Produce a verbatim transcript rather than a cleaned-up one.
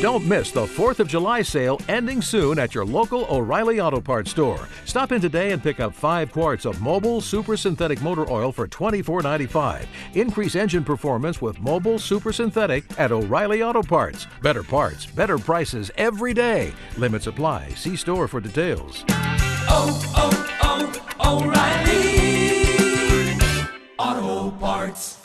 Don't miss the fourth of July sale ending soon at your local O'Reilly Auto Parts store. Stop in today and pick up five quarts of Mobil Super Synthetic Motor Oil for twenty-four ninety-five. Increase engine performance with Mobil Super Synthetic at O'Reilly Auto Parts. Better parts, better prices every day. Limits apply. See store for details. Oh, oh, oh, O'Reilly Auto Parts.